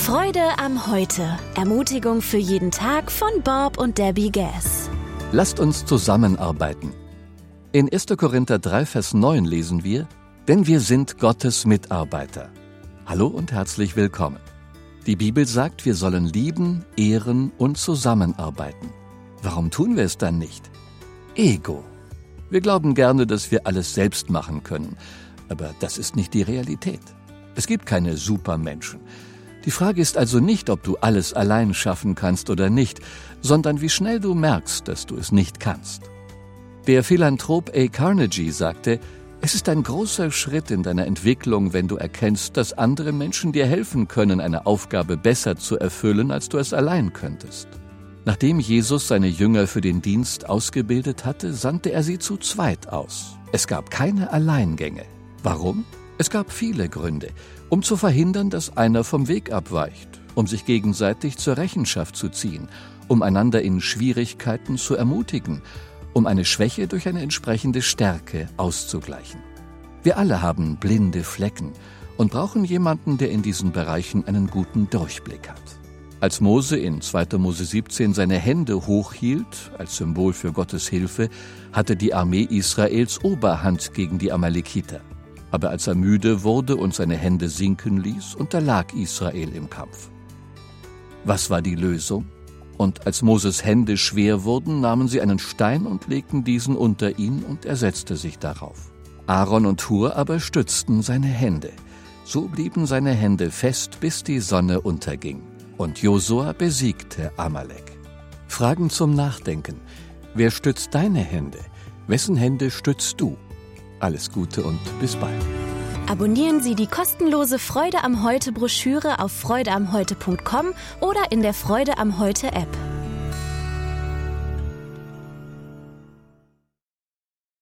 Freude am Heute. Ermutigung für jeden Tag von Bob und Debbie Gass. Lasst uns zusammenarbeiten. In 1. Korinther 3, Vers 9 lesen wir: Denn wir sind Gottes Mitarbeiter. Hallo und herzlich willkommen. Die Bibel sagt, wir sollen lieben, ehren und zusammenarbeiten. Warum tun wir es dann nicht? Ego. Wir glauben gerne, dass wir alles selbst machen können. Aber das ist nicht die Realität. Es gibt keine Supermenschen. Die Frage ist also nicht, ob du alles allein schaffen kannst oder nicht, sondern wie schnell du merkst, dass du es nicht kannst. Der Philanthrop A. Carnegie sagte: Es ist ein großer Schritt in deiner Entwicklung, wenn du erkennst, dass andere Menschen dir helfen können, eine Aufgabe besser zu erfüllen, als du es allein könntest. Nachdem Jesus seine Jünger für den Dienst ausgebildet hatte, sandte er sie zu zweit aus. Es gab keine Alleingänge. Warum? Es gab viele Gründe, um zu verhindern, dass einer vom Weg abweicht, um sich gegenseitig zur Rechenschaft zu ziehen, um einander in Schwierigkeiten zu ermutigen, um eine Schwäche durch eine entsprechende Stärke auszugleichen. Wir alle haben blinde Flecken und brauchen jemanden, der in diesen Bereichen einen guten Durchblick hat. Als Mose in 2. Mose 17 seine Hände hochhielt, als Symbol für Gottes Hilfe, hatte die Armee Israels Oberhand gegen die Amalekiter. Aber als er müde wurde und seine Hände sinken ließ, unterlag Israel im Kampf. Was war die Lösung? Und als Moses Hände schwer wurden, nahmen sie einen Stein und legten diesen unter ihn, und er setzte sich darauf. Aaron und Hur aber stützten seine Hände. So blieben seine Hände fest, bis die Sonne unterging. Und Josua besiegte Amalek. Fragen zum Nachdenken. Wer stützt deine Hände? Wessen Hände stützt du? Alles Gute und bis bald. Abonnieren Sie die kostenlose Freude am Heute Broschüre auf freudeamheute.com oder in der Freude am Heute App.